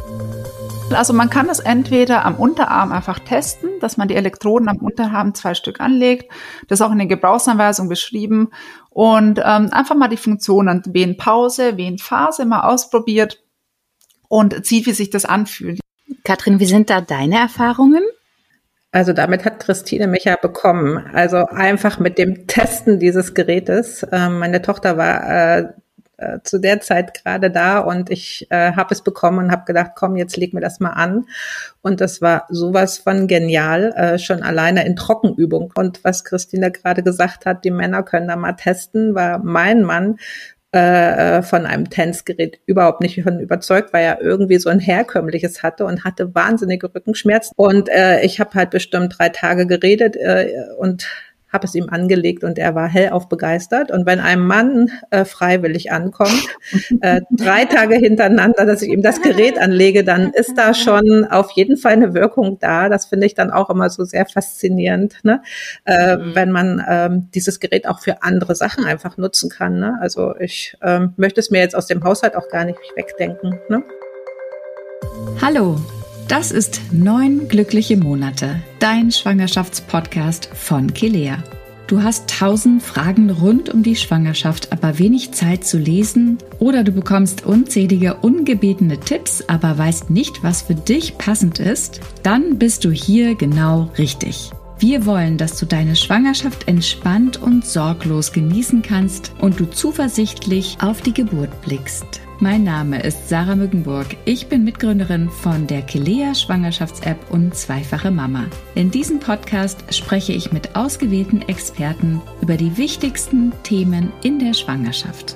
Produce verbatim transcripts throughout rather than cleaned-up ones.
Also man kann es entweder am Unterarm einfach testen, dass man die Elektroden am Unterarm zwei Stück anlegt. Das ist auch in der Gebrauchsanweisung beschrieben. Und ähm, einfach mal die Funktionen Venenpause, Venenphase mal ausprobiert und sieht, wie sich das anfühlt. Katrin, wie sind da deine Erfahrungen? Also damit hat Christine mich ja bekommen. Also einfach mit dem Testen dieses Gerätes. Ähm, meine Tochter war äh, äh, zu der Zeit gerade da und ich äh, habe es bekommen und habe gedacht, komm, jetzt leg mir das mal an. Und das war sowas von genial, äh, schon alleine in Trockenübung. Und was Christine gerade gesagt hat, die Männer können da mal testen, war mein Mann äh, von einem Tanzgerät überhaupt nicht von überzeugt, weil er irgendwie so ein herkömmliches hatte und hatte wahnsinnige Rückenschmerzen. Und äh, ich habe halt bestimmt drei Tage geredet äh, und habe es ihm angelegt und er war hellauf begeistert. Und wenn ein Mann äh, freiwillig ankommt, äh, drei Tage hintereinander, dass ich ihm das Gerät anlege, dann ist da schon auf jeden Fall eine Wirkung da. Das finde ich dann auch immer so sehr faszinierend, ne? äh, mhm. wenn man ähm, dieses Gerät auch für andere Sachen einfach nutzen kann. Ne? Also ich ähm, möchte es mir jetzt aus dem Haushalt auch gar nicht wegdenken. Ne? Hallo. Das ist Neun glückliche Monate, dein Schwangerschaftspodcast von Kelea. Du hast tausend Fragen rund um die Schwangerschaft, aber wenig Zeit zu lesen, oder du bekommst unzählige ungebetene Tipps, aber weißt nicht, was für dich passend ist? Dann bist du hier genau richtig. Wir wollen, dass du deine Schwangerschaft entspannt und sorglos genießen kannst und du zuversichtlich auf die Geburt blickst. Mein Name ist Sarah Mückenburg. Ich bin Mitgründerin von der Kelea Schwangerschafts-App und zweifache Mama. In diesem Podcast spreche ich mit ausgewählten Experten über die wichtigsten Themen in der Schwangerschaft.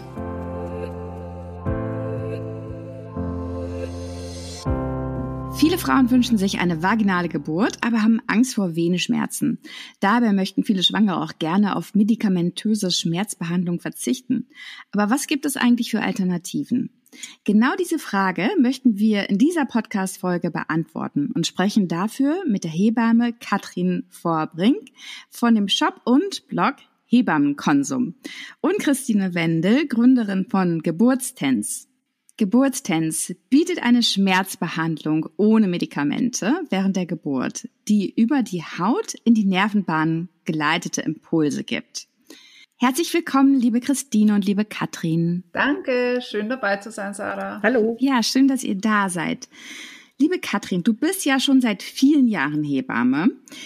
Viele Frauen wünschen sich eine vaginale Geburt, aber haben Angst vor Venenschmerzen. Dabei möchten viele Schwangere auch gerne auf medikamentöse Schmerzbehandlung verzichten. Aber was gibt es eigentlich für Alternativen? Genau diese Frage möchten wir in dieser Podcast-Folge beantworten und sprechen dafür mit der Hebamme Katrin Vorbrink von dem Shop und Blog Hebammenkonsum und Christine Wendel, Gründerin von Geburtstanz. Geburtstanz bietet eine Schmerzbehandlung ohne Medikamente während der Geburt, die über die Haut in die Nervenbahnen geleitete Impulse gibt. Herzlich willkommen, liebe Christine und liebe Katrin. Danke, schön dabei zu sein, Sarah. Hallo. Ja, schön, dass ihr da seid. Liebe Katrin, du bist ja schon seit vielen Jahren Hebamme.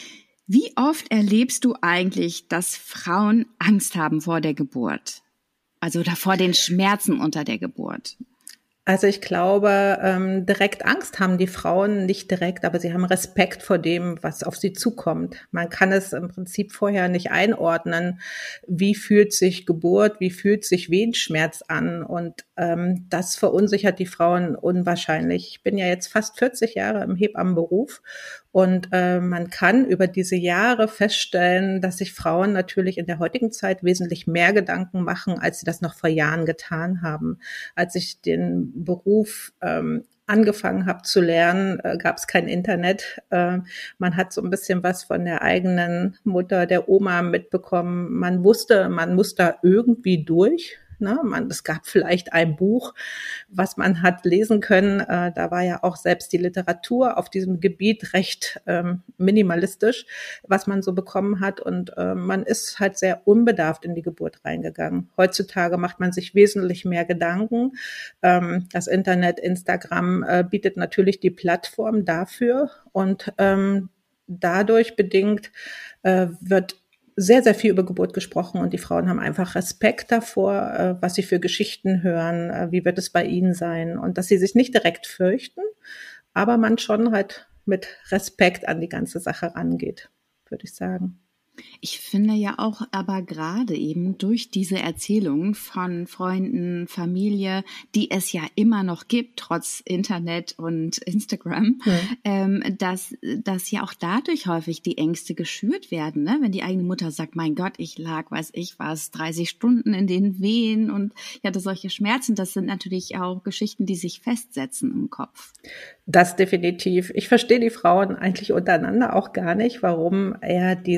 Wie oft erlebst du eigentlich, dass Frauen Angst haben vor der Geburt? Also oder vor den Schmerzen unter der Geburt? Also ich glaube, ähm, direkt Angst haben die Frauen nicht direkt, aber sie haben Respekt vor dem, was auf sie zukommt. Man kann es im Prinzip vorher nicht einordnen, wie fühlt sich Geburt, wie fühlt sich Wehenschmerz an, und ähm, das verunsichert die Frauen unwahrscheinlich. Ich bin ja jetzt fast vierzig Jahre im Hebammenberuf und äh, man kann über diese Jahre feststellen, dass sich Frauen natürlich in der heutigen Zeit wesentlich mehr Gedanken machen, als sie das noch vor Jahren getan haben. Als ich den Beruf ähm, angefangen habe zu lernen, äh, gab es kein Internet. Äh, man hat so ein bisschen was von der eigenen Mutter, der Oma mitbekommen. Man wusste, man muss da irgendwie durch. Ne, man, es gab vielleicht ein Buch, was man hat lesen können. Äh, da war ja auch selbst die Literatur auf diesem Gebiet recht ähm, minimalistisch, was man so bekommen hat. Und äh, man ist halt sehr unbedarft in die Geburt reingegangen. Heutzutage macht man sich wesentlich mehr Gedanken. Ähm, das Internet, Instagram äh, bietet natürlich die Plattform dafür. Und ähm, dadurch bedingt äh, wird sehr, sehr viel über Geburt gesprochen und die Frauen haben einfach Respekt davor, was sie für Geschichten hören, wie wird es bei ihnen sein, und dass sie sich nicht direkt fürchten, aber man schon halt mit Respekt an die ganze Sache rangeht, würde ich sagen. Ich finde ja auch aber gerade eben durch diese Erzählungen von Freunden, Familie, die es ja immer noch gibt, trotz Internet und Instagram, mhm. ähm, dass, dass ja auch dadurch häufig die Ängste geschürt werden, ne? Wenn die eigene Mutter sagt, mein Gott, ich lag, weiß ich was, dreißig Stunden in den Wehen und ich hatte solche Schmerzen, das sind natürlich auch Geschichten, die sich festsetzen im Kopf. Das definitiv. Ich verstehe die Frauen eigentlich untereinander auch gar nicht, warum eher diese negative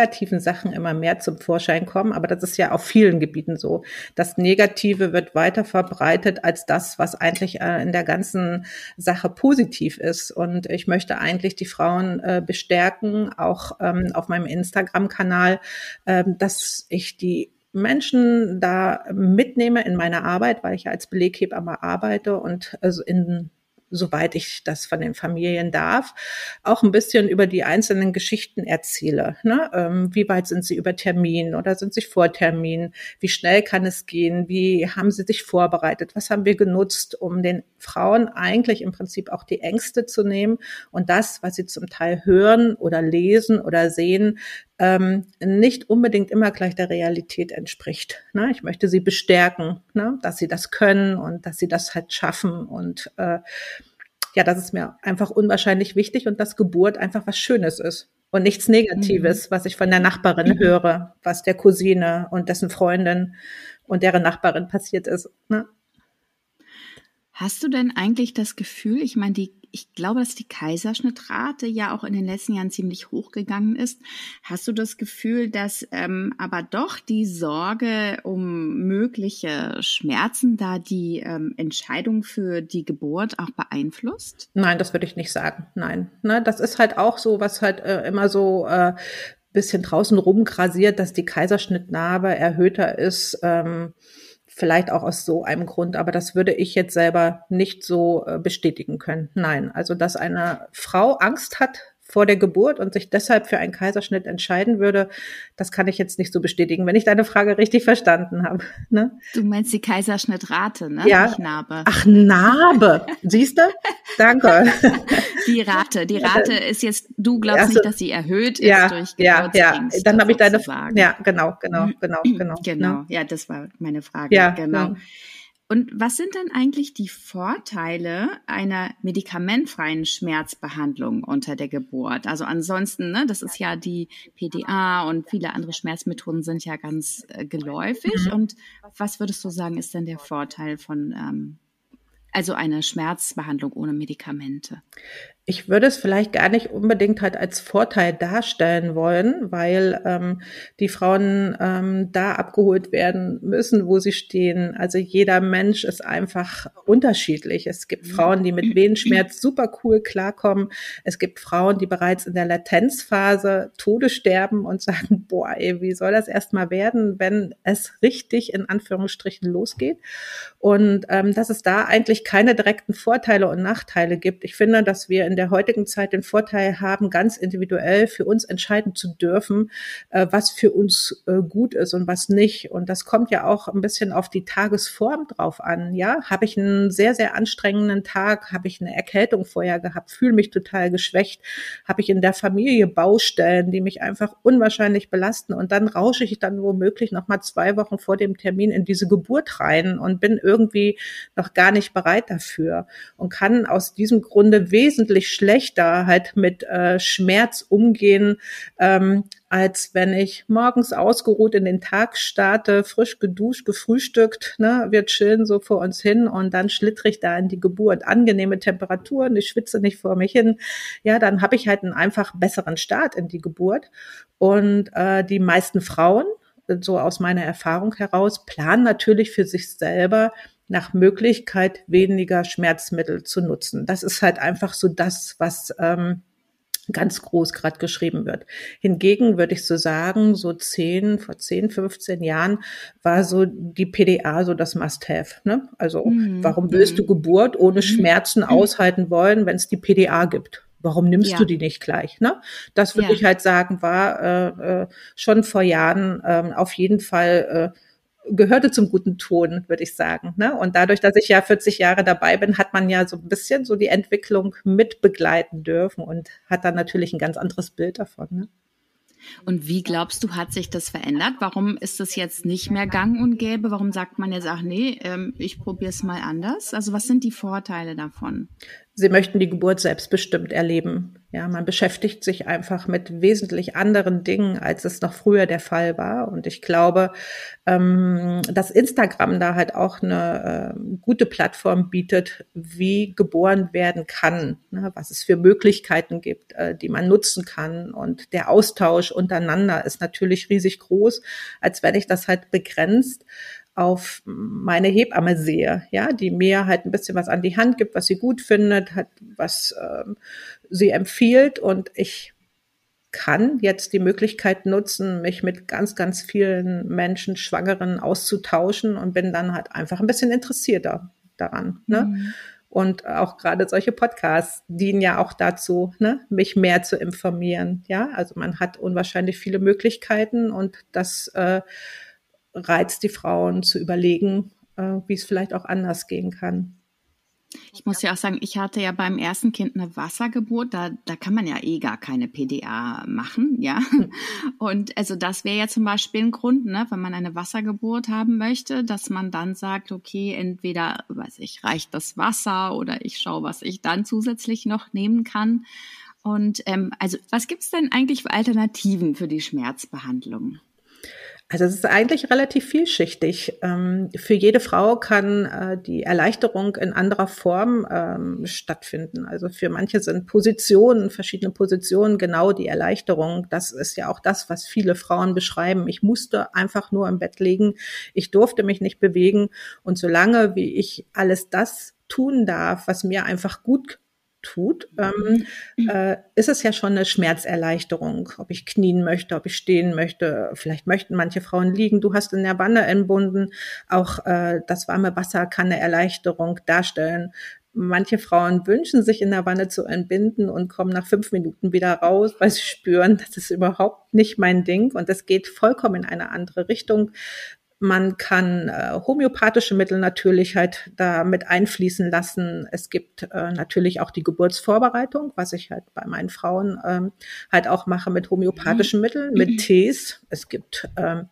negativen Sachen immer mehr zum Vorschein kommen. Aber das ist ja auf vielen Gebieten so. Das Negative wird weiter verbreitet als das, was eigentlich äh, in der ganzen Sache positiv ist. Und ich möchte eigentlich die Frauen äh, bestärken, auch ähm, auf meinem Instagram-Kanal, äh, dass ich die Menschen da mitnehme in meiner Arbeit, weil ich ja als Beleghebamme arbeite und also in soweit ich das von den Familien darf, auch ein bisschen über die einzelnen Geschichten erzähle. Ne? Ähm, wie weit sind sie über Termin oder sind sie vor Termin? Wie schnell kann es gehen? Wie haben sie sich vorbereitet? Was haben wir genutzt, um den Frauen eigentlich im Prinzip auch die Ängste zu nehmen und das, was sie zum Teil hören oder lesen oder sehen, ähm, nicht unbedingt immer gleich der Realität entspricht. Ne? Ich möchte sie bestärken, ne? Dass sie das können und dass sie das halt schaffen und äh, ja, das ist mir einfach unwahrscheinlich wichtig und dass Geburt einfach was Schönes ist und nichts Negatives, mhm. was ich von der Nachbarin mhm. höre, was der Cousine und dessen Freundin und deren Nachbarin passiert ist. Ne? Hast du denn eigentlich das Gefühl, ich meine, die Ich glaube, dass die Kaiserschnittrate ja auch in den letzten Jahren ziemlich hochgegangen ist. Hast du das Gefühl, dass ähm, aber doch die Sorge um mögliche Schmerzen da die ähm, Entscheidung für die Geburt auch beeinflusst? Nein, das würde ich nicht sagen. Nein, ne, das ist halt auch so, was halt äh, immer so äh, bisschen draußen rumgrasiert, dass die Kaiserschnittnarbe erhöhter ist. Ähm, Vielleicht auch aus so einem Grund, aber das würde ich jetzt selber nicht so äh, bestätigen können. Nein, also dass eine Frau Angst hat vor der Geburt und sich deshalb für einen Kaiserschnitt entscheiden würde, das kann ich jetzt nicht so bestätigen, wenn ich deine Frage richtig verstanden habe. Ne? Du meinst die Kaiserschnittrate, ne? Ja. Nicht Narbe. Ach, Narbe. Siehst du? Danke. Die Rate. Die Rate ist jetzt, du glaubst also, nicht, dass sie erhöht ist ja, durch ja, Geburtsängste. Ja, dann habe ich deine Frage. Ja, genau, genau, genau, genau. Genau, ne? ja, das war meine Frage. Ja, genau. Ja. Und was sind dann eigentlich die Vorteile einer medikamentfreien Schmerzbehandlung unter der Geburt? Also ansonsten, ne, das ist ja die P D A und viele andere Schmerzmethoden sind ja ganz äh, geläufig. Mhm. Und was würdest du sagen, ist denn der Vorteil von ähm, also einer Schmerzbehandlung ohne Medikamente? Ich würde es vielleicht gar nicht unbedingt halt als Vorteil darstellen wollen, weil ähm, die Frauen ähm, da abgeholt werden müssen, wo sie stehen. Also jeder Mensch ist einfach unterschiedlich. Es gibt Frauen, die mit Venenschmerz super cool klarkommen. Es gibt Frauen, die bereits in der Latenzphase Todessterben und sagen, boah, ey, wie soll das erst mal werden, wenn es richtig in Anführungsstrichen losgeht? Und ähm, dass es da eigentlich keine direkten Vorteile und Nachteile gibt. Ich finde, dass wir in der heutigen Zeit den Vorteil haben, ganz individuell für uns entscheiden zu dürfen, äh, was für uns äh, gut ist und was nicht. Und das kommt ja auch ein bisschen auf die Tagesform drauf an. Ja, habe ich einen sehr, sehr anstrengenden Tag, habe ich eine Erkältung vorher gehabt, fühle mich total geschwächt, habe ich in der Familie Baustellen, die mich einfach unwahrscheinlich belasten und dann rausche ich dann womöglich noch mal zwei Wochen vor dem Termin in diese Geburt rein und bin irgendwie noch gar nicht bereit dafür und kann aus diesem Grunde wesentlich schlechter halt mit äh, Schmerz umgehen, ähm, als wenn ich morgens ausgeruht in den Tag starte, frisch geduscht, gefrühstückt, ne, wir chillen so vor uns hin und dann schlittere ich da in die Geburt. Angenehme Temperaturen, ich schwitze nicht vor mich hin. Ja, dann habe ich halt einen einfach besseren Start in die Geburt. Und äh, die meisten Frauen, so aus meiner Erfahrung heraus, planen natürlich für sich selber nach Möglichkeit weniger Schmerzmittel zu nutzen. Das ist halt einfach so das, was ähm, ganz groß gerade geschrieben wird. Hingegen würde ich so sagen, so zehn, vor zehn, fünfzehn Jahren war so die P D A so das Must-Have. Ne? Also mhm. warum willst du Geburt ohne Schmerzen mhm. aushalten wollen, wenn es die P D A gibt? Warum nimmst ja. du die nicht gleich? Ne? Das würde ja. ich halt sagen, war äh, äh, schon vor Jahren äh, auf jeden Fall äh, gehörte zum guten Ton, würde ich sagen. Ne? Und dadurch, dass ich ja vierzig Jahre dabei bin, hat man ja so ein bisschen so die Entwicklung mit begleiten dürfen und hat dann natürlich ein ganz anderes Bild davon. Ne? Und wie glaubst du, hat sich das verändert? Warum ist das jetzt nicht mehr gang und gäbe? Warum sagt man jetzt, ach nee, ähm, ich probiere es mal anders? Also was sind die Vorteile davon? Sie möchten die Geburt selbstbestimmt erleben. Ja, man beschäftigt sich einfach mit wesentlich anderen Dingen, als es noch früher der Fall war. Und ich glaube, ähm, dass Instagram da halt auch eine äh, gute Plattform bietet, wie geboren werden kann, ne, was es für Möglichkeiten gibt, äh, die man nutzen kann. Und der Austausch untereinander ist natürlich riesig groß, als wenn ich das halt begrenzt auf meine Hebamme sehe, ja, die mir halt ein bisschen was an die Hand gibt, was sie gut findet, hat was ähm, sie empfiehlt, und ich kann jetzt die Möglichkeit nutzen, mich mit ganz, ganz vielen Menschen, Schwangeren auszutauschen, und bin dann halt einfach ein bisschen interessierter daran, ne? Mhm. Und auch gerade solche Podcasts dienen ja auch dazu, ne, mich mehr zu informieren, ja, also man hat unwahrscheinlich viele Möglichkeiten, und das äh, reizt die Frauen zu überlegen, äh, wie es vielleicht auch anders gehen kann. Ich muss ja auch sagen, ich hatte ja beim ersten Kind eine Wassergeburt, da, da kann man ja eh gar keine P D A machen, ja. Und also das wäre ja zum Beispiel ein Grund, ne, wenn man eine Wassergeburt haben möchte, dass man dann sagt, okay, entweder, weiß ich, reicht das Wasser, oder ich schaue, was ich dann zusätzlich noch nehmen kann. Und ähm, also was gibt es denn eigentlich für Alternativen für die Schmerzbehandlung? Also es ist eigentlich relativ vielschichtig. Ähm, für jede Frau kann äh, die Erleichterung in anderer Form ähm, stattfinden. Also für manche sind Positionen, verschiedene Positionen genau die Erleichterung. Das ist ja auch das, was viele Frauen beschreiben. Ich musste einfach nur im Bett liegen. Ich durfte mich nicht bewegen. Und solange wie ich alles das tun darf, was mir einfach gut tut, ähm, äh, ist es ja schon eine Schmerzerleichterung, ob ich knien möchte, ob ich stehen möchte. Vielleicht möchten manche Frauen liegen. Du hast in der Wanne entbunden. Auch äh, das warme Wasser kann eine Erleichterung darstellen. Manche Frauen wünschen sich in der Wanne zu entbinden und kommen nach fünf Minuten wieder raus, weil sie spüren, das ist überhaupt nicht mein Ding, und das geht vollkommen in eine andere Richtung. Man kann äh, homöopathische Mittel natürlich halt da mit einfließen lassen. Es gibt äh, natürlich auch die Geburtsvorbereitung, was ich halt bei meinen Frauen ähm, halt auch mache mit homöopathischen Mitteln, mit Tees. Es gibt ähm,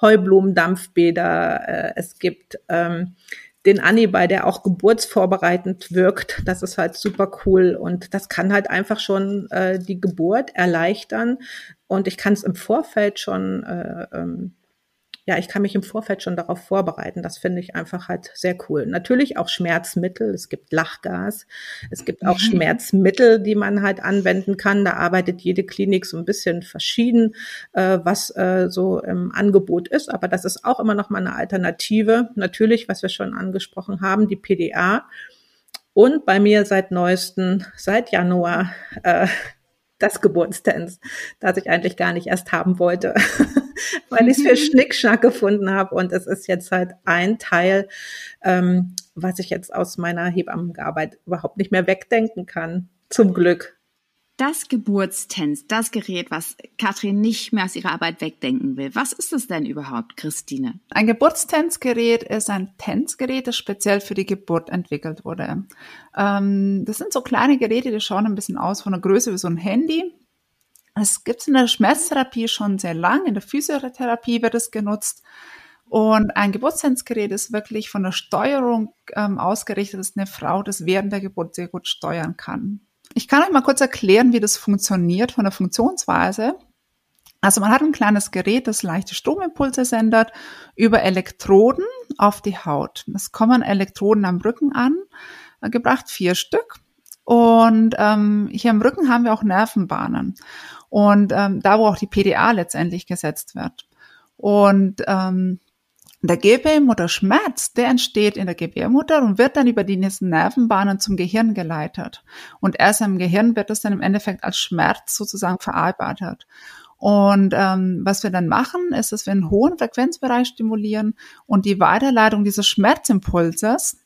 Heublumendampfbäder, äh, es gibt ähm, den Anibal, der auch geburtsvorbereitend wirkt. Das ist halt super cool, und das kann halt einfach schon äh, die Geburt erleichtern, und ich kann es im Vorfeld schon äh, ähm, Ja, ich kann mich im Vorfeld schon darauf vorbereiten. Das finde ich einfach halt sehr cool. Natürlich auch Schmerzmittel. Es gibt Lachgas. Es gibt auch mhm. Schmerzmittel, die man halt anwenden kann. Da arbeitet jede Klinik so ein bisschen verschieden, äh, was äh, so im Angebot ist. Aber das ist auch immer noch mal eine Alternative. Natürlich, was wir schon angesprochen haben, die P D A. Und bei mir seit neuestem, seit Januar, äh, das Geburtstanz, das ich eigentlich gar nicht erst haben wollte, weil ich es für Schnickschnack gefunden habe. Und es ist jetzt halt ein Teil, ähm, was ich jetzt aus meiner Hebammenarbeit überhaupt nicht mehr wegdenken kann, zum Glück. Das Geburtstanz, das Gerät, was Katrin nicht mehr aus ihrer Arbeit wegdenken will. Was ist es denn überhaupt, Christine? Ein Geburtstanzgerät ist ein Tanzgerät, das speziell für die Geburt entwickelt wurde. Ähm, das sind so kleine Geräte, die schauen ein bisschen aus von der Größe wie so ein Handy. Es gibt es in der Schmerztherapie schon sehr lang, in der Physiotherapie wird es genutzt. Und ein Geburtstanzgerät ist wirklich von der Steuerung ähm, ausgerichtet, dass eine Frau das während der Geburt sehr gut steuern kann. Ich kann euch mal kurz erklären, wie das funktioniert von der Funktionsweise. Also man hat ein kleines Gerät, das leichte Stromimpulse sendet über Elektroden auf die Haut. Es kommen Elektroden am Rücken an, gebracht vier Stück. Und ähm, hier am Rücken haben wir auch Nervenbahnen. Und ähm, da, wo auch die P D A letztendlich gesetzt wird. Und ähm, der Gebärmutterschmerz, der entsteht in der Gebärmutter und wird dann über die Nervenbahnen zum Gehirn geleitet. Und erst im Gehirn wird es dann im Endeffekt als Schmerz sozusagen verarbeitet. Und ähm, was wir dann machen, ist, dass wir einen hohen Frequenzbereich stimulieren und die Weiterleitung dieses Schmerzimpulses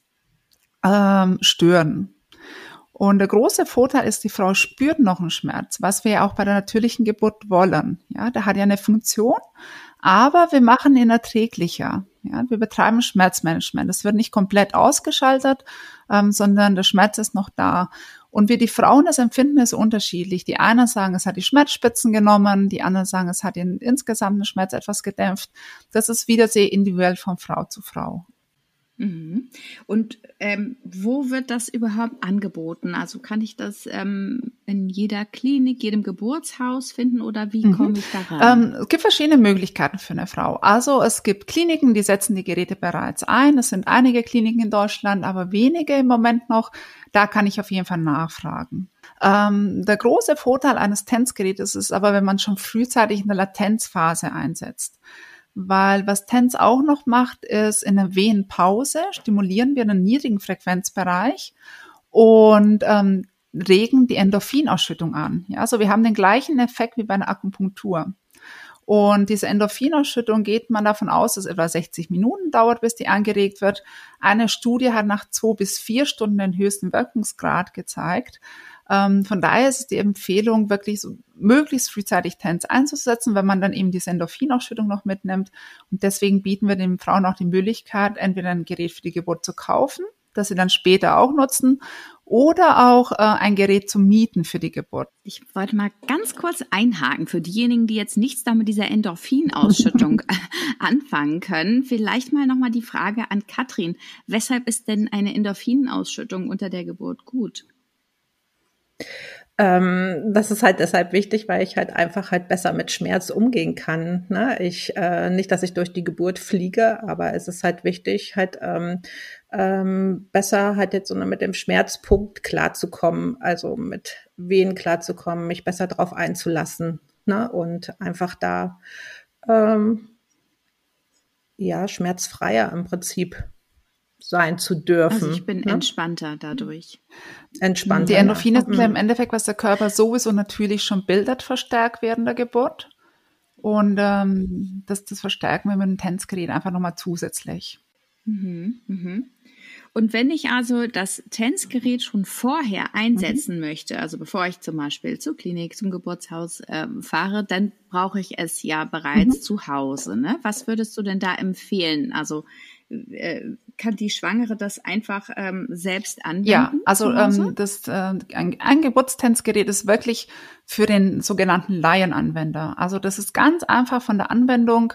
ähm, stören. Und der große Vorteil ist, die Frau spürt noch einen Schmerz, was wir ja auch bei der natürlichen Geburt wollen. Ja, der hat ja eine Funktion, aber wir machen ihn erträglicher. Ja, wir betreiben Schmerzmanagement. Es wird nicht komplett ausgeschaltet, ähm, sondern der Schmerz ist noch da. Und wie die Frauen das empfinden, ist unterschiedlich. Die einen sagen, es hat die Schmerzspitzen genommen, die anderen sagen, es hat den insgesamten Schmerz etwas gedämpft. Das ist wieder sehr individuell von Frau zu Frau. Mhm. Und Ähm, wo wird das überhaupt angeboten? Also kann ich das ähm, in jeder Klinik, jedem Geburtshaus finden oder wie Mhm. komme ich da ran? Ähm, es gibt verschiedene Möglichkeiten für eine Frau. Also es gibt Kliniken, die setzen die Geräte bereits ein. Es sind einige Kliniken in Deutschland, aber wenige im Moment noch. Da kann ich auf jeden Fall nachfragen. Ähm, der große Vorteil eines T E N S-Gerätes ist aber, wenn man schon frühzeitig in der Latenzphase einsetzt. Weil was T E N S auch noch macht, ist in der Wehenpause stimulieren wir einen niedrigen Frequenzbereich und ähm, regen die Endorphinausschüttung an. Ja, also wir haben den gleichen Effekt wie bei einer Akupunktur. Und diese Endorphinausschüttung geht man davon aus, dass etwa sechzig Minuten dauert, bis die angeregt wird. Eine Studie hat nach zwei bis vier Stunden den höchsten Wirkungsgrad gezeigt. Ähm, von daher ist es die Empfehlung, wirklich so möglichst frühzeitig T E N S einzusetzen, wenn man dann eben diese Endorphinausschüttung noch mitnimmt. Und deswegen bieten wir den Frauen auch die Möglichkeit, entweder ein Gerät für die Geburt zu kaufen, das sie dann später auch nutzen, oder auch äh, ein Gerät zu mieten für die Geburt. Ich wollte mal ganz kurz einhaken für diejenigen, die jetzt nichts da mit dieser Endorphinausschüttung anfangen können. Vielleicht mal nochmal die Frage an Katrin. Weshalb ist denn eine Endorphinausschüttung unter der Geburt gut? Ähm, das ist halt deshalb wichtig, weil ich halt einfach halt besser mit Schmerz umgehen kann. Ne? Ich, äh, nicht, dass ich durch die Geburt fliege, aber es ist halt wichtig, halt ähm, ähm, besser halt jetzt so mit dem Schmerzpunkt klarzukommen, also mit Wehen klarzukommen, mich besser drauf einzulassen, ne? Und einfach da ähm, ja schmerzfreier im Prinzip sein zu dürfen. Also ich bin ne? entspannter dadurch. Entspannter. Die Endorphine ja. sind ja im Endeffekt, was der Körper sowieso natürlich schon bildet, verstärkt während der Geburt. Und ähm, das, das verstärken wir mit dem T E N S-Gerät einfach nochmal zusätzlich. Mhm, mhm. Und wenn ich also das T E N S-Gerät schon vorher einsetzen mhm. möchte, also bevor ich zum Beispiel zur Klinik, zum Geburtshaus äh, fahre, dann brauche ich es ja bereits mhm. zu Hause. Ne? Was würdest du denn da empfehlen? Also äh, kann die Schwangere das einfach ähm, selbst anwenden? Ja, also ähm, das, äh, ein, ein Geburts-T E N S-Gerät ist wirklich für den sogenannten Laienanwender. Also das ist ganz einfach von der Anwendung.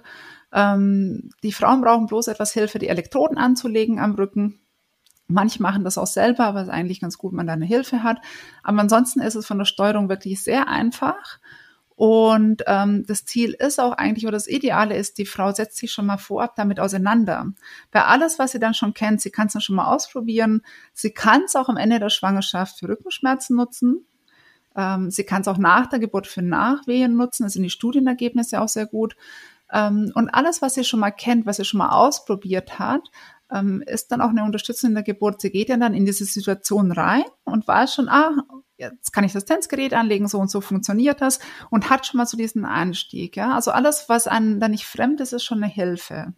Ähm, die Frauen brauchen bloß etwas Hilfe, die Elektroden anzulegen am Rücken. Manche machen das auch selber, aber es ist eigentlich ganz gut, wenn man da eine Hilfe hat. Aber ansonsten ist es von der Steuerung wirklich sehr einfach. Und ähm, das Ziel ist auch eigentlich, oder das Ideale ist, die Frau setzt sich schon mal vorab damit auseinander. Bei alles, was sie dann schon kennt, sie kann es dann schon mal ausprobieren. Sie kann es auch am Ende der Schwangerschaft für Rückenschmerzen nutzen. Ähm, sie kann es auch nach der Geburt für Nachwehen nutzen. Das sind die Studienergebnisse auch sehr gut. Ähm, und alles, was sie schon mal kennt, was sie schon mal ausprobiert hat, ähm, ist dann auch eine Unterstützung in der Geburt. Sie geht ja dann in diese Situation rein und weiß schon, ah, jetzt kann ich das T E N S-Gerät anlegen, so und so funktioniert das und hat schon mal so diesen Einstieg. Ja? Also alles, was einem dann nicht fremd ist, ist schon eine Hilfe.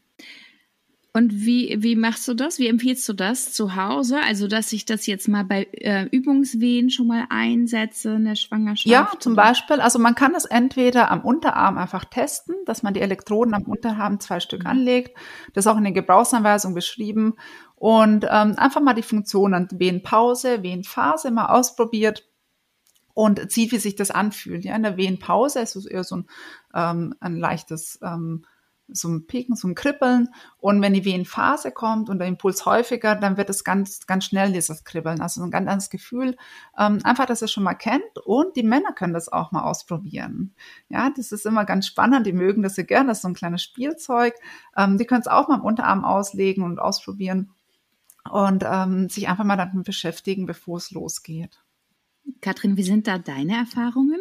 Und wie, wie machst du das? Wie empfiehlst du das zu Hause? Also, dass ich das jetzt mal bei äh, Übungswehen schon mal einsetze in der Schwangerschaft? Ja, zum Beispiel. Also man kann das entweder am Unterarm einfach testen, dass man die Elektroden am Unterarm zwei Stück anlegt. Das ist auch in der Gebrauchsanweisung beschrieben. Und ähm, einfach mal die Funktionen Wehenpause, Wehenphase mal ausprobiert und sieht, wie sich das anfühlt. Ja, in der Wehenpause ist es eher so ein, ähm, ein leichtes ähm, so ein Pieken, so ein Kribbeln. Und wenn die Wehenphase kommt und der Impuls häufiger, dann wird es ganz, ganz schnell dieses Kribbeln. Also ein ganz anderes Gefühl. Ähm, einfach, dass ihr es schon mal kennt. Und die Männer können das auch mal ausprobieren. Ja, das ist immer ganz spannend. Die mögen das sehr gerne. Das ist so ein kleines Spielzeug. Ähm, die können es auch mal im Unterarm auslegen und ausprobieren. Und ähm, sich einfach mal damit beschäftigen, bevor es losgeht. Katrin, wie sind da deine Erfahrungen?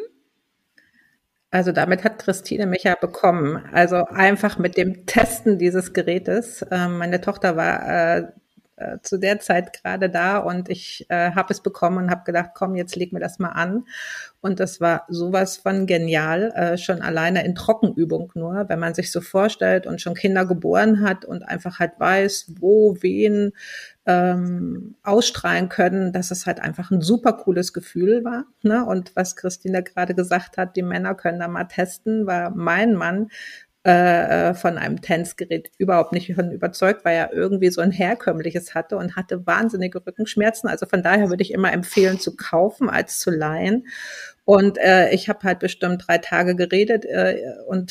Also damit hat Christine mich ja bekommen. Also einfach mit dem Testen dieses Gerätes. Ähm, meine Tochter war äh, äh, zu der Zeit gerade da und ich äh, habe es bekommen und habe gedacht, komm, jetzt leg mir das mal an. Und das war sowas von genial, äh, schon alleine in Trockenübung nur, wenn man sich so vorstellt und schon Kinder geboren hat und einfach halt weiß, wo, wen ähm, ausstrahlen können, dass es halt einfach ein super cooles Gefühl war. Ne? Und was Christine gerade gesagt hat, die Männer können da mal testen, war mein Mann äh, von einem T E N S-Gerät überhaupt nicht von überzeugt, weil er irgendwie so ein herkömmliches hatte und hatte wahnsinnige Rückenschmerzen. Also von daher würde ich immer empfehlen, zu kaufen als zu leihen. Und äh, ich habe halt bestimmt drei Tage geredet äh, und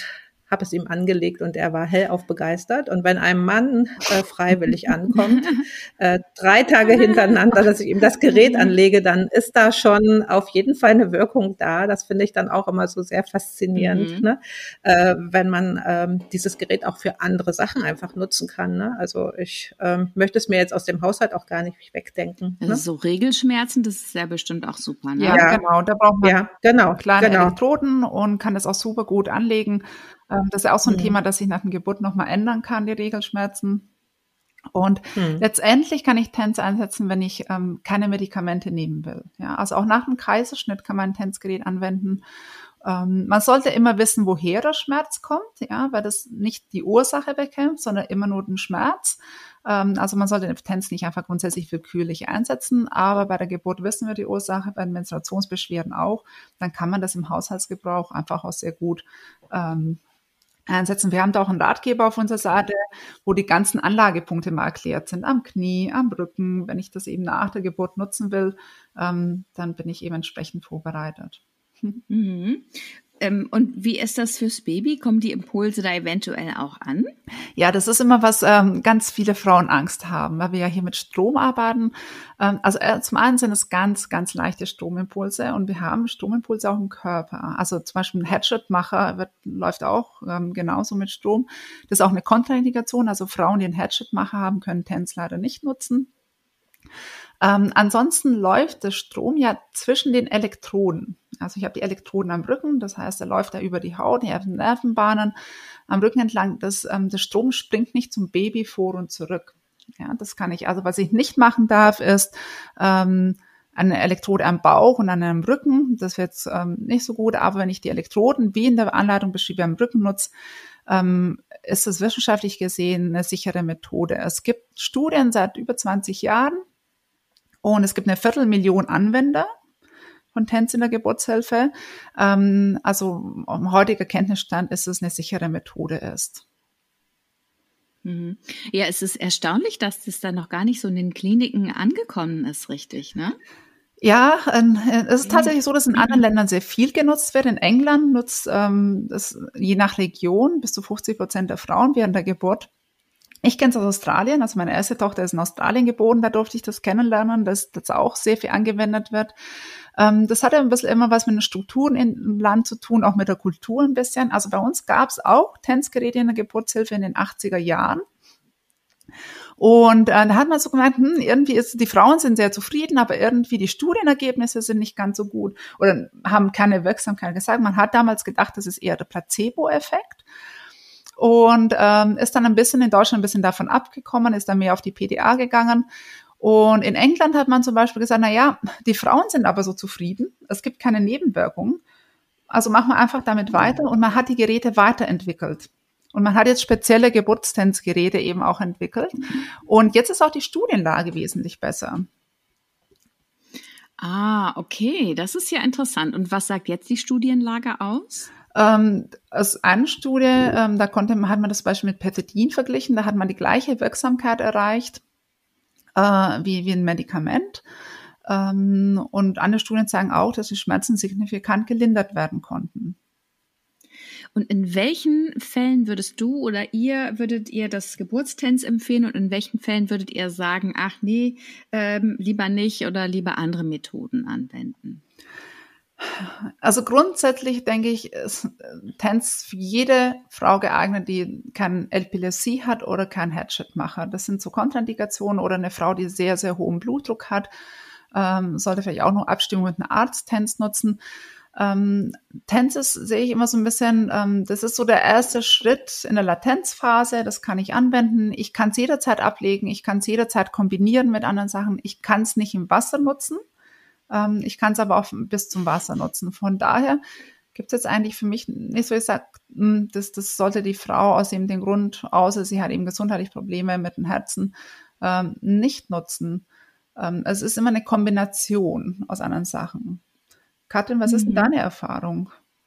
habe es ihm angelegt und er war hellauf begeistert. Und wenn ein Mann äh, freiwillig ankommt, äh, drei Tage hintereinander, dass ich ihm das Gerät anlege, dann ist da schon auf jeden Fall eine Wirkung da. Das finde ich dann auch immer so sehr faszinierend, Mhm. ne? äh, wenn man ähm, dieses Gerät auch für andere Sachen einfach nutzen kann. Ne? Also ich ähm, möchte es mir jetzt aus dem Haushalt auch gar nicht wegdenken. Ne? So Regelschmerzen, das ist ja bestimmt auch super, ne? Ja, Ja. genau. Da braucht man Ja, genau, kleine genau. Elektroden und kann das auch super gut anlegen. Ähm, das ist ja auch so ein Hm. Thema, das sich nach der Geburt nochmal ändern kann, die Regelschmerzen. Und Hm. letztendlich kann ich T E N S einsetzen, wenn ich ähm, keine Medikamente nehmen will. Ja, also auch nach dem Kaiserschnitt kann man ein T E N S-Gerät anwenden. Ähm, man sollte immer wissen, woher der Schmerz kommt, ja, weil das nicht die Ursache bekämpft, sondern immer nur den Schmerz. Ähm, also man sollte den T E N S nicht einfach grundsätzlich willkürlich einsetzen, aber bei der Geburt wissen wir die Ursache, bei den Menstruationsbeschwerden auch. Dann kann man das im Haushaltsgebrauch einfach auch sehr gut ähm, einsetzen. Wir haben da auch einen Ratgeber auf unserer Seite, wo die ganzen Anlagepunkte mal erklärt sind, am Knie, am Rücken. Wenn ich das eben nach der Geburt nutzen will, ähm, dann bin ich eben entsprechend vorbereitet. Mhm. Ähm, und wie ist das fürs Baby? Kommen die Impulse da eventuell auch an? Ja, das ist immer was ähm, ganz viele Frauen Angst haben, weil wir ja hier mit Strom arbeiten. Ähm, also äh, zum einen sind es ganz, ganz leichte Stromimpulse und wir haben Stromimpulse auch im Körper. Also zum Beispiel ein Headshot-Macher wird, läuft auch ähm, genauso mit Strom. Das ist auch eine Kontraindikation. Also Frauen, die einen Headshot-Macher haben, können T E N S leider nicht nutzen. Ähm, ansonsten läuft der Strom ja zwischen den Elektroden. Also ich habe die Elektroden am Rücken, das heißt, er läuft da über die Haut, die Nervenbahnen am Rücken entlang. Das, ähm, der Strom springt nicht zum Baby vor und zurück. Ja, das kann ich. Also was ich nicht machen darf, ist ähm, eine Elektrode am Bauch und an einem Rücken. Das wird ähm, nicht so gut. Aber wenn ich die Elektroden, wie in der Anleitung beschrieben, am Rücken nutze, ähm, ist es wissenschaftlich gesehen eine sichere Methode. Es gibt Studien seit über zwanzig Jahren, und es gibt eine Viertelmillion Anwender von T E N S in der Geburtshilfe. Ähm, also am heutiger Kenntnisstand ist es eine sichere Methode ist. Mhm. Ja, es ist erstaunlich, dass das dann noch gar nicht so in den Kliniken angekommen ist, richtig, ne? Ja, äh, es ist tatsächlich so, dass in anderen Ländern sehr viel genutzt wird. In England nutzt ähm, das je nach Region bis zu fünfzig Prozent der Frauen während der Geburt. Ich kenne es aus Australien, also meine erste Tochter ist in Australien geboren, da durfte ich das kennenlernen, dass das auch sehr viel angewendet wird. Ähm, das hat ja ein bisschen immer was mit den Strukturen im Land zu tun, auch mit der Kultur ein bisschen. Also bei uns gab es auch T E N S-Geräte in der Geburtshilfe in den achtziger Jahren. Und äh, da hat man so gemeint, hm, irgendwie ist, die Frauen sind sehr zufrieden, aber irgendwie die Studienergebnisse sind nicht ganz so gut oder haben keine Wirksamkeit gesagt. Man hat damals gedacht, das ist eher der Placebo-Effekt. Und ähm, ist dann ein bisschen in Deutschland ein bisschen davon abgekommen, ist dann mehr auf die P D A gegangen. Und in England hat man zum Beispiel gesagt, na ja, die Frauen sind aber so zufrieden, es gibt keine Nebenwirkungen, also machen wir einfach damit weiter. Und man hat die Geräte weiterentwickelt. Und man hat jetzt spezielle Geburts-T E N S-Geräte eben auch entwickelt. Und jetzt ist auch die Studienlage wesentlich besser. Ah, okay, das ist ja interessant. Und was sagt jetzt die Studienlage aus? Ähm, aus einer Studie, ähm, da konnte, hat man das Beispiel mit Pethidin verglichen, da hat man die gleiche Wirksamkeit erreicht äh, wie, wie ein Medikament. Ähm, und andere Studien zeigen auch, dass die Schmerzen signifikant gelindert werden konnten. Und in welchen Fällen würdest du oder ihr, würdet ihr das Geburts-T E N S empfehlen und in welchen Fällen würdet ihr sagen, ach nee, ähm, lieber nicht oder lieber andere Methoden anwenden? Also grundsätzlich denke ich, ist T E N S für jede Frau geeignet, die kein Epilepsie hat oder kein Headshot-Macher. Das sind so Kontraindikationen, oder eine Frau, die sehr, sehr hohen Blutdruck hat, ähm, sollte vielleicht auch noch Abstimmung mit einem Arzt T E N S nutzen. Ähm, T E N S sehe ich immer so ein bisschen, ähm, das ist so der erste Schritt in der Latenzphase, das kann ich anwenden. Ich kann es jederzeit ablegen, ich kann es jederzeit kombinieren mit anderen Sachen. Ich kann es nicht im Wasser nutzen. Ich kann es aber auch bis zum Wasser nutzen. Von daher gibt es jetzt eigentlich für mich nicht so, ich sage, das, das sollte die Frau aus eben dem Grund, außer sie hat eben gesundheitliche Probleme mit dem Herzen, ähm, nicht nutzen. Ähm, es ist immer eine Kombination aus anderen Sachen. Katrin, was mhm. ist denn deine Erfahrung?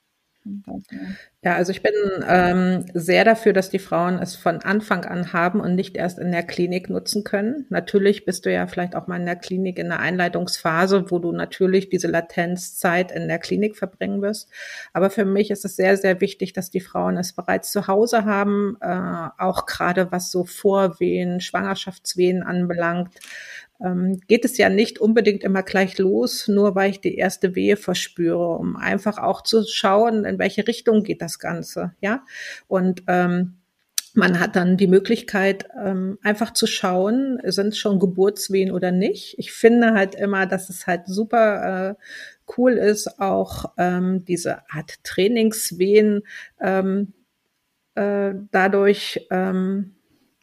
Ja, also ich bin ähm, sehr dafür, dass die Frauen es von Anfang an haben und nicht erst in der Klinik nutzen können. Natürlich bist du ja vielleicht auch mal in der Klinik in der Einleitungsphase, wo du natürlich diese Latenzzeit in der Klinik verbringen wirst. Aber für mich ist es sehr, sehr wichtig, dass die Frauen es bereits zu Hause haben, äh, auch gerade was so Vorwehen, Schwangerschaftswehen anbelangt. Ähm, geht es ja nicht unbedingt immer gleich los, nur weil ich die erste Wehe verspüre, um einfach auch zu schauen, in welche Richtung geht das Ganze, ja. Und ähm, man hat dann die Möglichkeit, ähm, einfach zu schauen, sind es schon Geburtswehen oder nicht. Ich finde halt immer, dass es halt super äh, cool ist, auch ähm, diese Art Trainingswehen ähm, äh, dadurch ähm,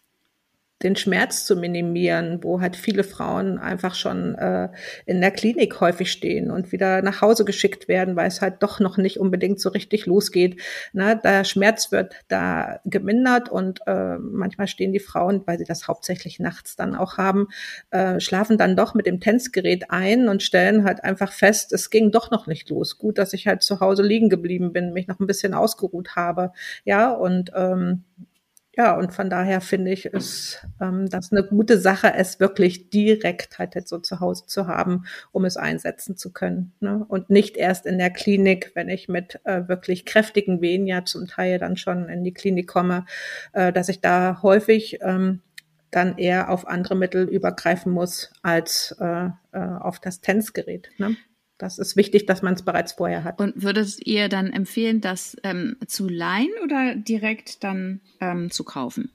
den Schmerz zu minimieren, wo halt viele Frauen einfach schon äh, in der Klinik häufig stehen und wieder nach Hause geschickt werden, weil es halt doch noch nicht unbedingt so richtig losgeht. Na, der Schmerz wird da gemindert und äh, manchmal stehen die Frauen, weil sie das hauptsächlich nachts dann auch haben, äh, schlafen dann doch mit dem Tanzgerät ein und stellen halt einfach fest, es ging doch noch nicht los. Gut, dass ich halt zu Hause liegen geblieben bin, mich noch ein bisschen ausgeruht habe. Ja, und ähm, Ja, und von daher finde ich, ist ähm, das eine gute Sache, es wirklich direkt halt jetzt so zu Hause zu haben, um es einsetzen zu können. Ne? Und nicht erst in der Klinik, wenn ich mit äh, wirklich kräftigen Wehen ja zum Teil dann schon in die Klinik komme, äh, dass ich da häufig ähm, dann eher auf andere Mittel übergreifen muss als äh, äh, auf das Tanzgerät. Ne? Das ist wichtig, dass man es bereits vorher hat. Und würdet ihr dann empfehlen, das ähm, zu leihen oder direkt dann ähm, zu kaufen?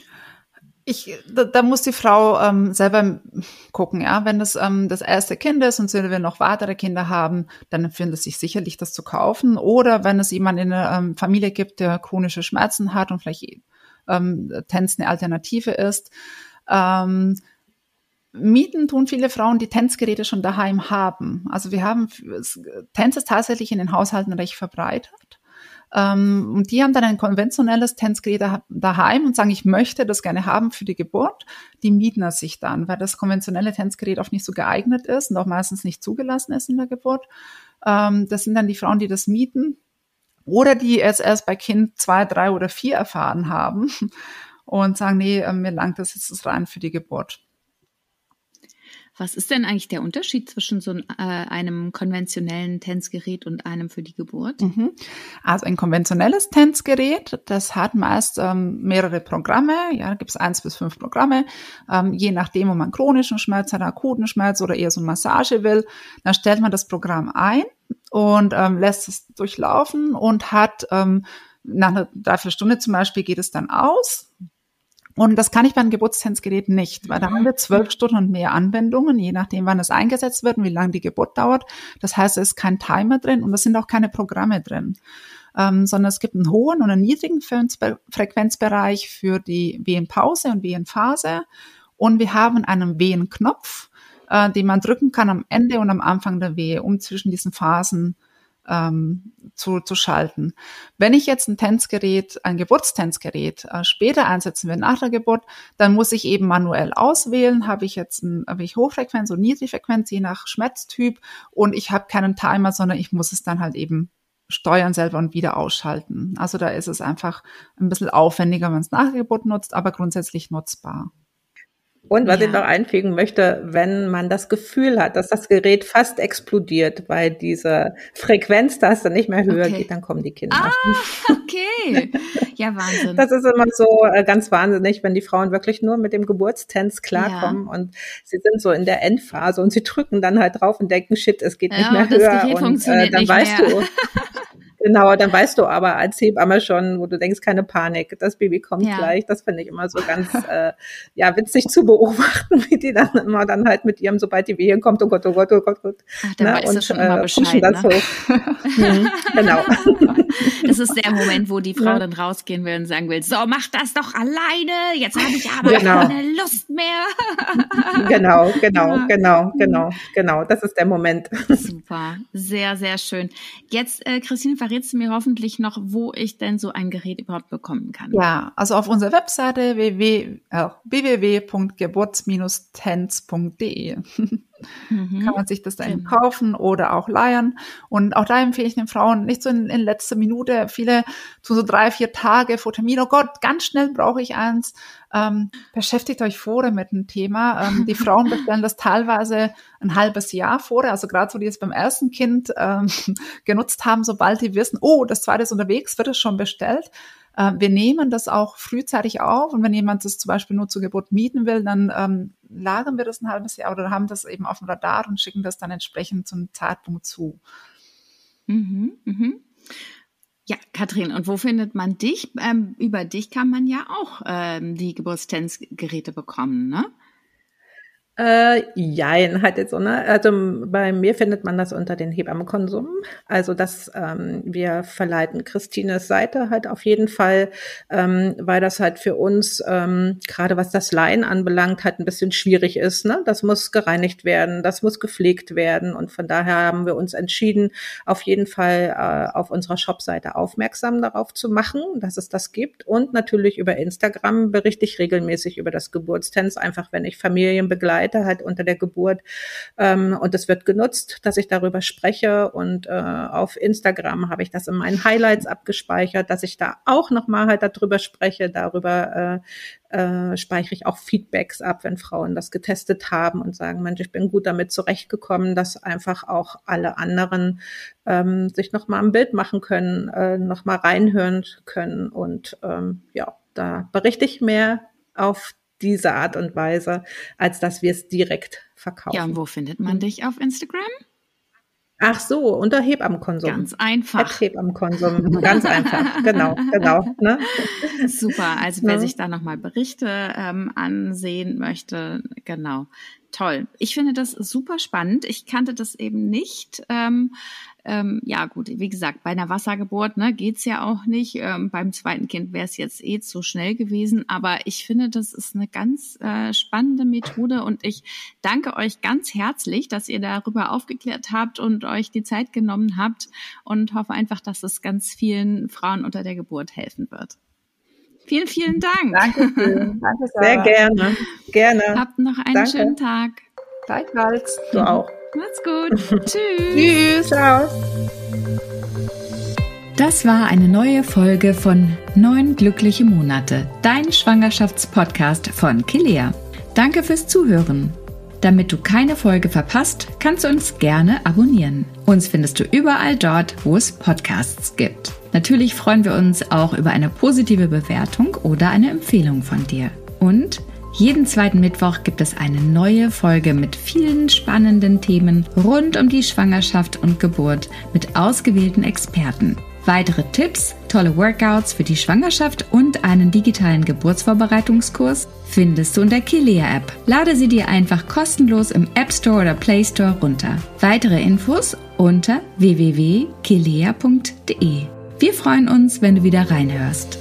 Ich, da, da muss die Frau ähm, selber gucken, ja. Wenn das ähm, das erste Kind ist und sie will noch weitere Kinder haben, dann empfiehlt es sich sicherlich, das zu kaufen. Oder wenn es jemanden in der ähm, Familie gibt, der chronische Schmerzen hat und vielleicht ähm, Tanz eine Alternative ist. Ähm, Mieten tun viele Frauen, die Tanzgeräte schon daheim haben. Also wir haben, Tanz ist tatsächlich in den Haushalten recht verbreitet. Ähm, und die haben dann ein konventionelles Tanzgerät daheim und sagen, ich möchte das gerne haben für die Geburt. Die mieten es sich dann, weil das konventionelle Tanzgerät oft nicht so geeignet ist und auch meistens nicht zugelassen ist in der Geburt. Ähm, das sind dann die Frauen, die das mieten oder die es erst bei Kind zwei, drei oder vier erfahren haben und sagen, nee, mir langt das jetzt rein für die Geburt. Was ist denn eigentlich der Unterschied zwischen so äh, einem konventionellen Tanzgerät und einem für die Geburt? Mhm. Also ein konventionelles Tanzgerät, das hat meist ähm, mehrere Programme. Ja, da gibt es eins bis fünf Programme. Ähm, je nachdem, ob man chronischen Schmerz hat, akuten Schmerz oder eher so eine Massage will, dann stellt man das Programm ein und ähm, lässt es durchlaufen und hat ähm, nach einer Dreiviertelstunde zum Beispiel geht es dann aus. Und das kann ich bei einem Geburtstanzgerät nicht, weil da haben wir zwölf Stunden und mehr Anwendungen, je nachdem, wann es eingesetzt wird und wie lange die Geburt dauert. Das heißt, es ist kein Timer drin und es sind auch keine Programme drin, ähm, sondern es gibt einen hohen und einen niedrigen Frequenzbereich für die Wehenpause und Wehenphase. Und wir haben einen Wehenknopf, äh, den man drücken kann am Ende und am Anfang der Wehe, um zwischen diesen Phasen Ähm, zu, zu schalten. Wenn ich jetzt ein Tanzgerät, ein Geburtstanzgerät äh, später einsetzen will nach der Geburt, dann muss ich eben manuell auswählen, habe ich jetzt ein, habe ich Hochfrequenz oder Niedrigfrequenz, je nach Schmerztyp und ich habe keinen Timer, sondern ich muss es dann halt eben steuern selber und wieder ausschalten. Also da ist es einfach ein bisschen aufwendiger, wenn man es nach der Geburt nutzt, aber grundsätzlich nutzbar. Und was Ja. ich noch einfügen möchte, wenn man das Gefühl hat, dass das Gerät fast explodiert, weil diese Frequenztaste nicht mehr höher Okay. geht, dann kommen die Kinder. Ah, okay. Ja, Wahnsinn. Das ist immer so äh, ganz wahnsinnig, wenn die Frauen wirklich nur mit dem Geburtstanz klarkommen Ja. und sie sind so in der Endphase und sie drücken dann halt drauf und denken, shit, es geht Ja, nicht mehr und das höher. Gerät Und funktioniert äh, dann nicht weißt mehr. du, genau, dann weißt du aber als Hebamme schon, wo du denkst, keine Panik, das Baby kommt Ja. gleich. Das finde ich immer so ganz äh, ja witzig zu beobachten, wie die dann immer dann halt mit ihrem, sobald die Wehe kommt, oh Gott, oh Gott, oh Gott, oh Gott. Ach, da weißt du schon immer äh, Bescheid, pushen das ne? hoch. Mhm, genau. Das ist der Moment, wo die Frau Ja. dann rausgehen will und sagen will, so, mach das doch alleine, jetzt habe ich aber Genau. keine Lust mehr. Genau, genau, Ja. genau, genau, genau. Das ist der Moment. Super, sehr, sehr schön. Jetzt, äh, Christine, verrätst du mir hoffentlich noch, wo ich denn so ein Gerät überhaupt bekommen kann. Ja, also auf unserer Webseite w w w punkt geburts Bindestrich tanz punkt d e. Mhm. Kann man sich das dann genau. kaufen oder auch leihen. Und auch da empfehle ich den Frauen nicht so in, in letzter Minute, viele tun so drei, vier Tage vor Termin, oh Gott, ganz schnell brauche ich eins. Ähm, beschäftigt euch vorher mit dem Thema. Ähm, die Frauen bestellen das teilweise ein halbes Jahr vorher, also gerade so die es beim ersten Kind ähm, genutzt haben, sobald die wissen, oh, das zweite ist unterwegs, wird es schon bestellt. Äh, wir nehmen das auch frühzeitig auf und wenn jemand das zum Beispiel nur zur Geburt mieten will, dann ähm, lagern wir das ein halbes Jahr oder haben das eben auf dem Radar und schicken das dann entsprechend zum Zeitpunkt zu. Mhm, mhm. Ja, Katrin, und wo findet man dich? Ähm, über dich kann man ja auch ähm, die Geburtstensgeräte bekommen, ne? Äh, jein, halt jetzt so, ne? Also bei mir findet man das unter den Hebammenkonsum. Also das, ähm, wir verleiten Christines Seite halt auf jeden Fall, ähm, weil das halt für uns, ähm, gerade was das Leihen anbelangt, halt ein bisschen schwierig ist, ne? Das muss gereinigt werden, das muss gepflegt werden und von daher haben wir uns entschieden, auf jeden Fall äh, auf unserer Shopseite aufmerksam darauf zu machen, dass es das gibt und natürlich über Instagram berichte ich regelmäßig über das Geburtstens, einfach wenn ich Familien begleite, halt unter der Geburt ähm, und es wird genutzt, dass ich darüber spreche und äh, auf Instagram habe ich das in meinen Highlights abgespeichert, dass ich da auch nochmal halt darüber spreche, darüber äh, äh, speichere ich auch Feedbacks ab, wenn Frauen das getestet haben und sagen, Mensch, ich bin gut damit zurechtgekommen, dass einfach auch alle anderen ähm, sich nochmal ein Bild machen können, äh, nochmal reinhören können und ähm, ja, da berichte ich mehr auf diese Art und Weise, als dass wir es direkt verkaufen. Ja, und wo findet man dich auf Instagram? Ach so, unter Hebammenkonsum. Ganz einfach. Hebammenkonsum, ganz einfach, genau, genau. Ne? Super, also wer ja. sich da nochmal Berichte ähm, ansehen möchte, genau. Toll. Ich finde das super spannend. Ich kannte das eben nicht. Ähm, ähm, ja gut, wie gesagt, bei einer Wassergeburt ne, geht's ja auch nicht. Ähm, beim zweiten Kind wäre es jetzt eh zu schnell gewesen. Aber ich finde, das ist eine ganz äh, spannende Methode und ich danke euch ganz herzlich, dass ihr darüber aufgeklärt habt und euch die Zeit genommen habt und hoffe einfach, dass es ganz vielen Frauen unter der Geburt helfen wird. Vielen, vielen Dank. Danke, Danke sehr gerne. Gerne. Habt noch einen Danke. schönen Tag. Gleichfalls. Du auch. Macht's gut. Tschüss. Tschüss. Ciao. Das war eine neue Folge von Neun glückliche Monate, dein Schwangerschaftspodcast von Kilea. Danke fürs Zuhören. Damit du keine Folge verpasst, kannst du uns gerne abonnieren. Uns findest du überall dort, wo es Podcasts gibt. Natürlich freuen wir uns auch über eine positive Bewertung oder eine Empfehlung von dir. Und jeden zweiten Mittwoch gibt es eine neue Folge mit vielen spannenden Themen rund um die Schwangerschaft und Geburt mit ausgewählten Experten. Weitere Tipps, tolle Workouts für die Schwangerschaft und einen digitalen Geburtsvorbereitungskurs findest du in der Kilea-App. Lade sie dir einfach kostenlos im App Store oder Play Store runter. Weitere Infos unter w w w punkt kilea punkt d e. Wir freuen uns, wenn du wieder reinhörst.